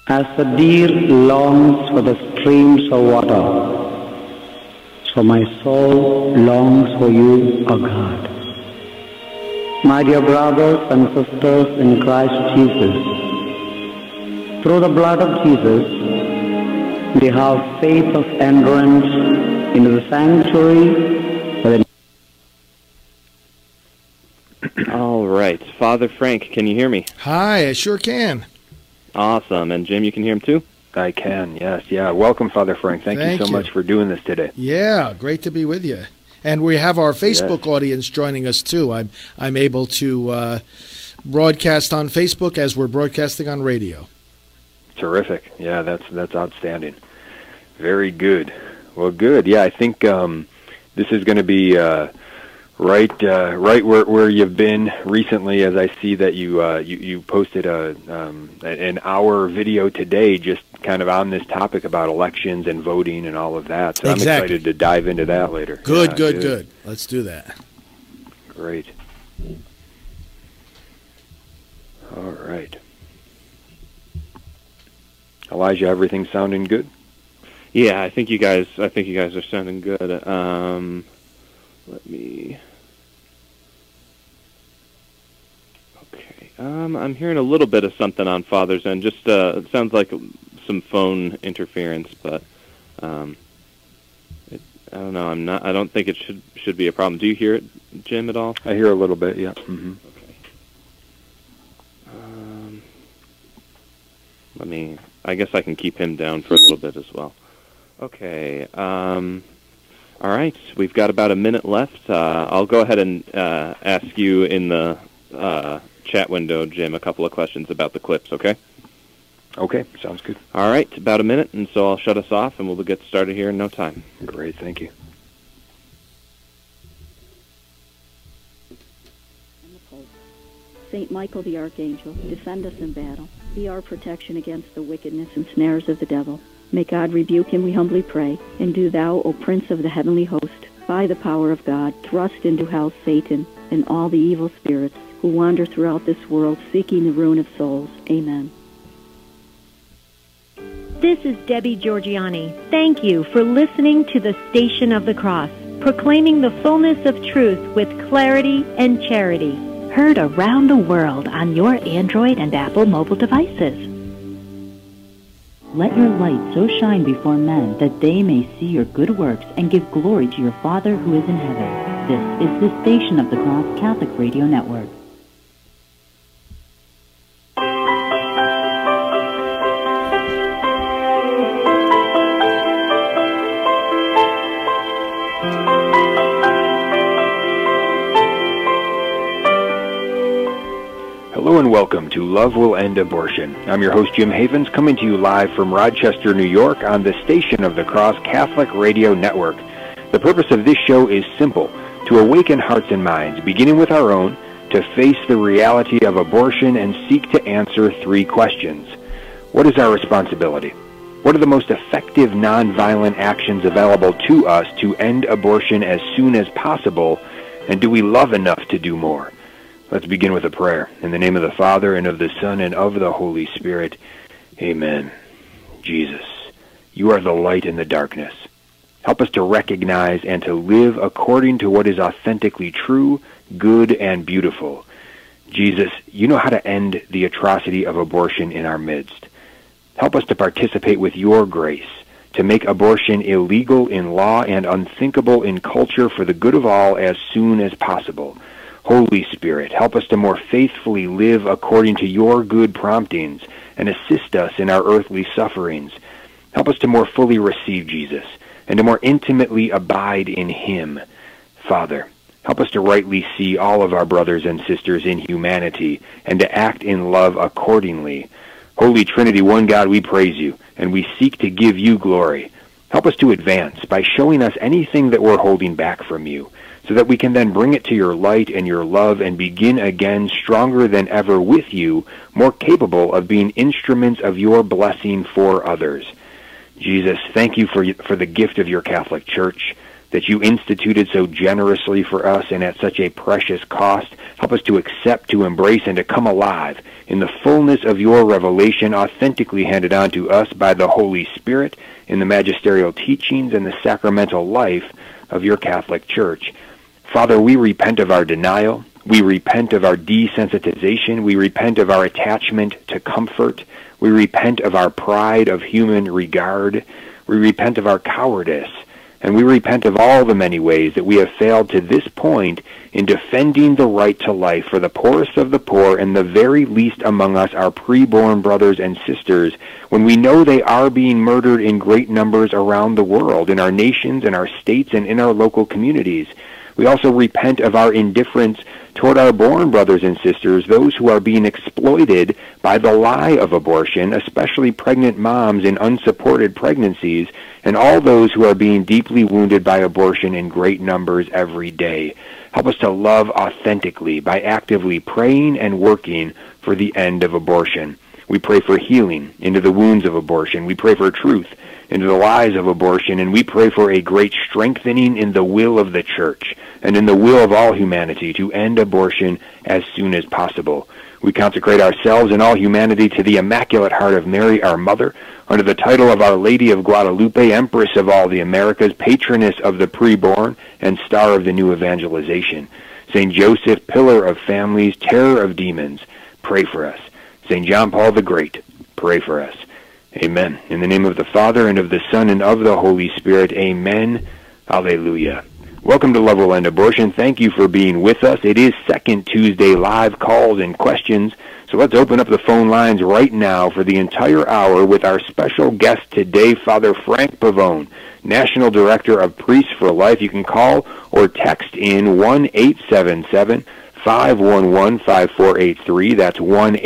As the deer longs for the streams of water, so my soul longs for you, O God. My dear brothers and sisters in Christ Jesus, through the blood of Jesus, we have faith of entrance into the sanctuary for the... All right. Father Frank, can you hear me? Hi, I sure can. Awesome. And Jim, you can hear him too? I can, yes. Yeah, welcome, Father Frank. Thank you so much for doing this today. Yeah, great to be with you. And we have our Facebook audience joining us too. I'm able to broadcast on Facebook as we're broadcasting on radio. Terrific. Yeah, that's outstanding. Very good. Well, good. Yeah, I think this is going to be right where you've been recently. As I see that you posted an hour video today, just kind of on this topic about elections and voting and all of that. So I'm excited to dive into that later. Good. Let's do that. Great. All right. Elijah, everything sounding good? Yeah, I think you guys are sounding good. Let me. Okay. I'm hearing a little bit of something on Father's end. Just it sounds like some phone interference, but I don't know. I don't think it should be a problem. Do you hear it, Jim, at all? I hear a little bit. Yeah. Mm-hmm. Okay. I guess I can keep him down for a little bit as well. Okay. All right. We've got about a minute left. I'll go ahead and ask you in the chat window, Jim, a couple of questions about the clips, okay? Okay, sounds good. All right. About a minute, and so I'll shut us off, and we'll get started here in no time. Great. Thank you. Saint Michael the Archangel, defend us in battle. Be our protection against the wickedness and snares of the devil. May God rebuke him, we humbly pray. And do thou, O Prince of the heavenly host, by the power of God, thrust into hell Satan and all the evil spirits who wander throughout this world seeking the ruin of souls. Amen. This is Debbie Georgiani. Thank you for listening to the Station of the Cross, proclaiming the fullness of truth with clarity and charity. Heard around the world on your Android and Apple mobile devices. Let your light so shine before men that they may see your good works and give glory to your Father who is in heaven. This is the Station of the Cross Catholic Radio Network. Hello and welcome to Love Will End Abortion. I'm your host, Jim Havens, coming to you live from Rochester, New York on the Station of the Cross Catholic Radio Network. The purpose of this show is simple, to awaken hearts and minds, beginning with our own, to face the reality of abortion and seek to answer three questions. What is our responsibility? What are the most effective nonviolent actions available to us to end abortion as soon as possible? And do we love enough to do more? Let's begin with a prayer. In the name of the Father, and of the Son, and of the Holy Spirit. Amen. Jesus, you are the light in the darkness. Help us to recognize and to live according to what is authentically true, good, and beautiful. Jesus, you know how to end the atrocity of abortion in our midst. Help us to participate with your grace, to make abortion illegal in law and unthinkable in culture for the good of all as soon as possible. Holy Spirit, help us to more faithfully live according to your good promptings and assist us in our earthly sufferings. Help us to more fully receive Jesus and to more intimately abide in him. Father, help us to rightly see all of our brothers and sisters in humanity and to act in love accordingly. Holy Trinity, one God, we praise you and we seek to give you glory. Help us to advance by showing us anything that we're holding back from you, so that we can then bring it to your light and your love and begin again stronger than ever with you, more capable of being instruments of your blessing for others. Jesus, thank you for the gift of your Catholic Church. that you instituted so generously for us and at such a precious cost. Help us to accept, to embrace, and to come alive in the fullness of your revelation, authentically handed on to us by the Holy Spirit in the magisterial teachings and the sacramental life of your Catholic Church. Father, we repent of our denial. We repent of our desensitization. We repent of our attachment to comfort. We repent of our pride of human regard. We repent of our cowardice. And we repent of all the many ways that we have failed to this point in defending the right to life for the poorest of the poor and the very least among us, our preborn brothers and sisters, when we know they are being murdered in great numbers around the world, in our nations, in our states, and in our local communities. We also repent of our indifference toward our born brothers and sisters, those who are being exploited by the lie of abortion, especially pregnant moms in unsupported pregnancies, and all those who are being deeply wounded by abortion in great numbers every day. Help us to love authentically by actively praying and working for the end of abortion. We pray for healing into the wounds of abortion. We pray for truth into the lies of abortion, and we pray for a great strengthening in the will of the Church and in the will of all humanity to end abortion as soon as possible. We consecrate ourselves and all humanity to the Immaculate Heart of Mary, our Mother, under the title of Our Lady of Guadalupe, Empress of all the Americas, Patroness of the Preborn, and Star of the New Evangelization. St. Joseph, Pillar of Families, Terror of Demons, pray for us. St. John Paul the Great, pray for us. Amen. In the name of the Father, and of the Son, and of the Holy Spirit, amen. Alleluia. Welcome to Love Will End Abortion. Thank you for being with us. It is Second Tuesday live calls and questions. So let's open up the phone lines right now for the entire hour with our special guest today, Father Frank Pavone, National Director of Priests for Life. You can call or text in 1-877-511-5483. That's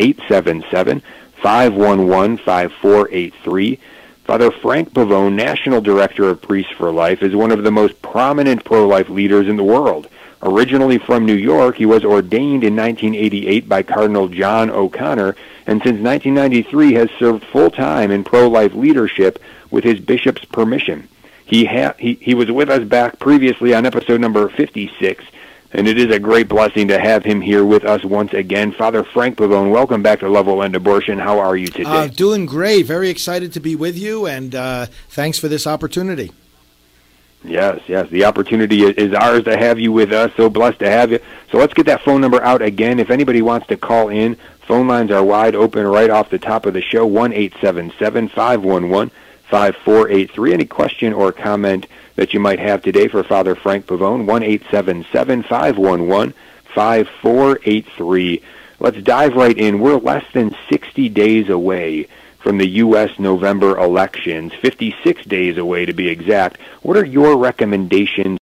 1-877-511-5483. Father Frank Pavone, National Director of Priests for Life, is one of the most prominent pro-life leaders in the world. Originally from New York, he was ordained in 1988 by Cardinal John O'Connor, and since 1993 has served full-time in pro-life leadership with his bishop's permission. He was with us back previously on episode number 56, and it is a great blessing to have him here with us once again. Father Frank Pavone, welcome back to Love Will End Abortion. How are you today? Doing great. Very excited to be with you, and thanks for this opportunity. Yes. The opportunity is ours to have you with us. So blessed to have you. So let's get that phone number out again. If anybody wants to call in, phone lines are wide open right off the top of the show, 1-877-511-5483. Any question or comment that you might have today for Father Frank Pavone, 1-877-511-5483. Let's dive right in. We're less than 60 days away from the U.S. November elections, 56 days away to be exact. What are your recommendations